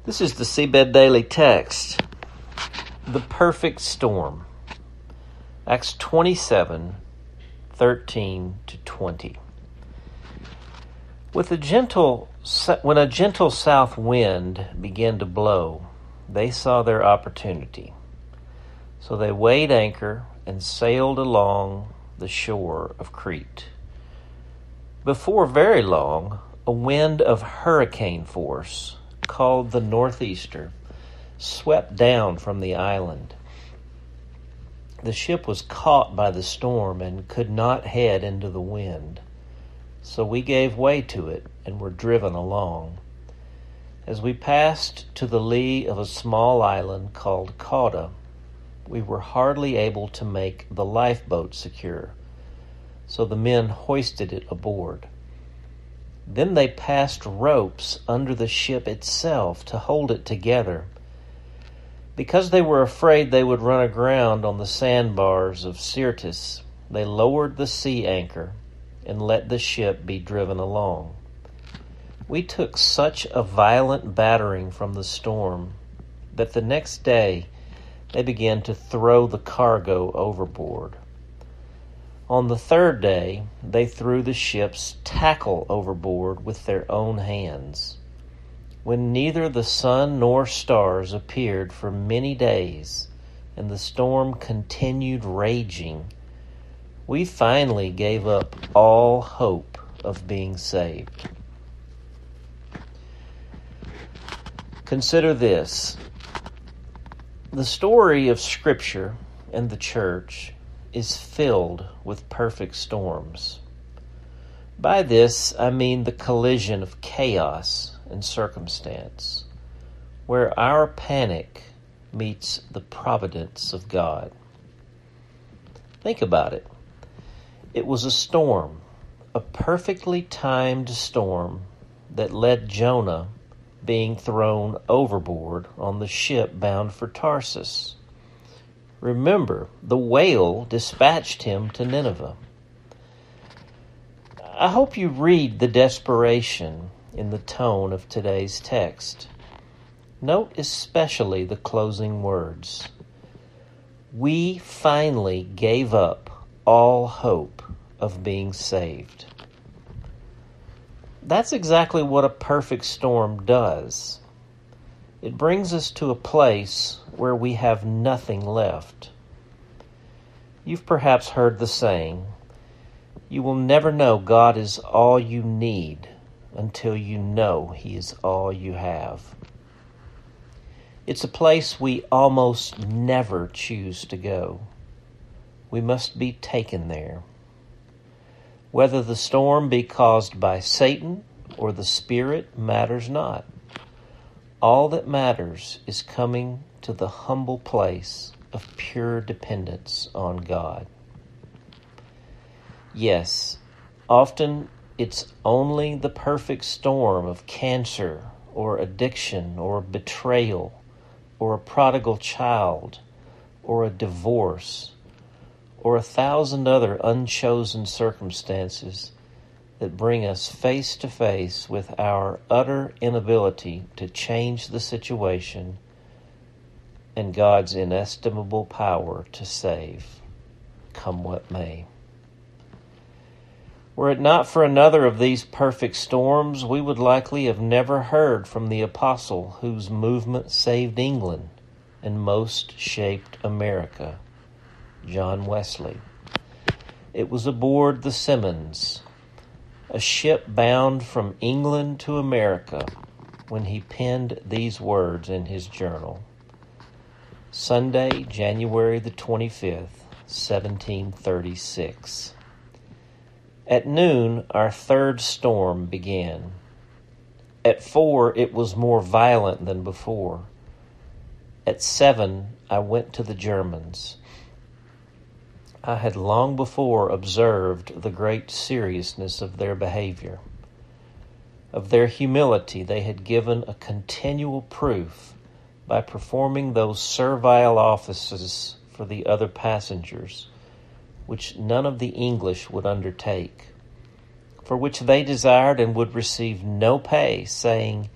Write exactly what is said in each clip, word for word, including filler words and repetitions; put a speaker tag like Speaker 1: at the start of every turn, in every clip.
Speaker 1: This is the Seabed Daily Text. The perfect storm. Acts twenty-seven, thirteen to twenty. With a gentle, when a gentle south wind began to blow, they saw their opportunity. So they weighed anchor and sailed along the shore of Crete. Before very long, a wind of hurricane force, called the Northeaster, swept down from the island. The ship was caught by the storm and could not head into the wind. So we gave way to it and were driven along. As we passed to the lee of a small island called Cauda, we were hardly able to make the lifeboat secure, so the men hoisted it aboard. Then they passed ropes under the ship itself to hold it together. Because they were afraid they would run aground on the sandbars of Syrtis, they lowered the sea anchor and let the ship be driven along. We took such a violent battering from the storm that the next day they began to throw the cargo overboard. On the third day, they threw the ship's tackle overboard with their own hands. When neither the sun nor stars appeared for many days, and the storm continued raging, we finally gave up all hope of being saved. Consider this. The story of Scripture and the church is filled with perfect storms. By this, I mean the collision of chaos and circumstance, where our panic meets the providence of God. Think about it. It was a storm, a perfectly timed storm that led Jonah being thrown overboard on the ship bound for Tarsus. Remember, the whale dispatched him to Nineveh. I hope you read the desperation in the tone of today's text. Note especially the closing words. We finally gave up all hope of being saved. That's exactly what a perfect storm does. It brings us to a place where we have nothing left. You've perhaps heard the saying, you will never know God is all you need until you know He is all you have. It's a place we almost never choose to go. We must be taken there. Whether the storm be caused by Satan or the Spirit matters not. All that matters is coming to the humble place of pure dependence on God. Yes, often it's only the perfect storm of cancer or addiction or betrayal or a prodigal child or a divorce or a thousand other unchosen circumstances that bring us face to face with our utter inability to change the situation and God's inestimable power to save, come what may. Were it not for another of these perfect storms, we would likely have never heard from the apostle whose movement saved England and most shaped America, John Wesley. It was aboard the Simmons, a ship bound from England to America, when he penned these words in his journal. Sunday, January the twenty-fifth, seventeen thirty-six. At noon, our third storm began. At four, it was more violent than before. At seven, I went to the Germans. I had long before observed the great seriousness of their behavior. Of their humility, they had given a continual proof by performing those servile offices for the other passengers, which none of the English would undertake, for which they desired and would receive no pay, saying,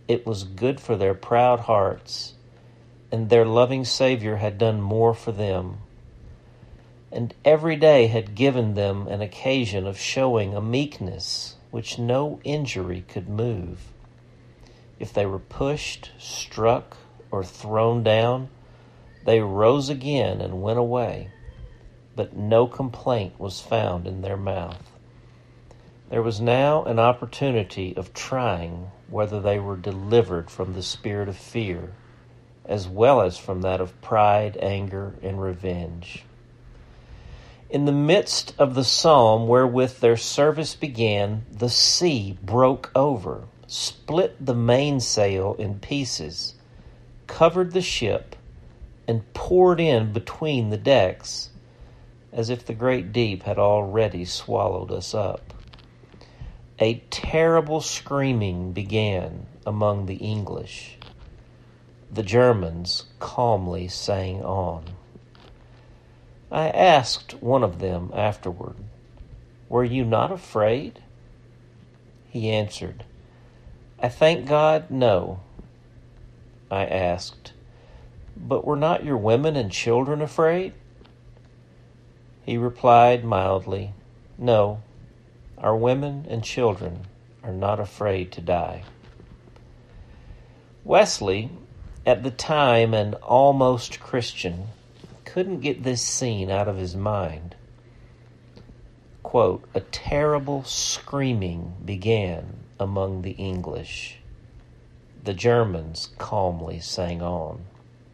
Speaker 1: It was good for their proud hearts, and their loving Savior had done more for them, and every day had given them an occasion of showing a meekness which no injury could move. If they were pushed, struck, or thrown down, they rose again and went away, but no complaint was found in their mouth. There was now an opportunity of trying whether they were delivered from the spirit of fear, as well as from that of pride, anger, and revenge. In the midst of the psalm wherewith their service began, the sea broke over, split the mainsail in pieces, covered the ship, and poured in between the decks, as if the great deep had already swallowed us up. A terrible screaming began among the English. The Germans calmly sang on. I asked one of them afterward, "Were you not afraid?" He answered, "I thank God, no." I asked, "But were not your women and children afraid?" He replied mildly, "No, our women and children are not afraid to die." Wesley, at the time an almost Christian, couldn't get this scene out of his mind. Quote, "A terrible screaming began among the English. The Germans calmly sang on."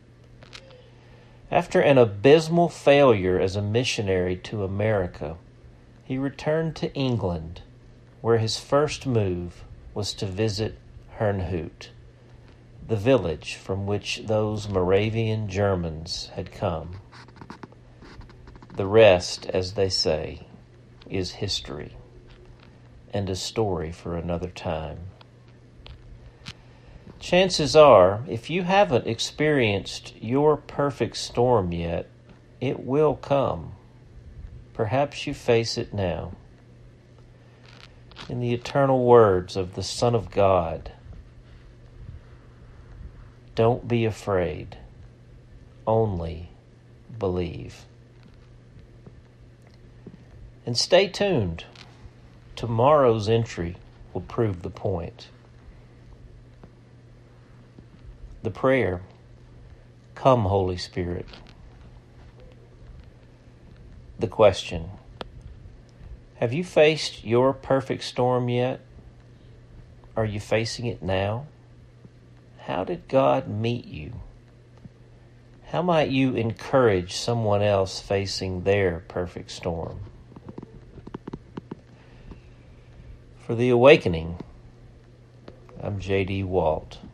Speaker 1: After an abysmal failure as a missionary to America, he returned to England, where his first move was to visit Herrnhut, the village from which those Moravian Germans had come. The rest, as they say, is history, and a story for another time. Chances are, if you haven't experienced your perfect storm yet, it will come. Perhaps you face it now. In the eternal words of the Son of God, don't be afraid, only believe. And stay tuned. Tomorrow's entry will prove the point. The prayer, "Come, Holy Spirit." The question, have you faced your perfect storm yet? Are you facing it now? How did God meet you? How might you encourage someone else facing their perfect storm? For The Awakening, I'm J D Walt.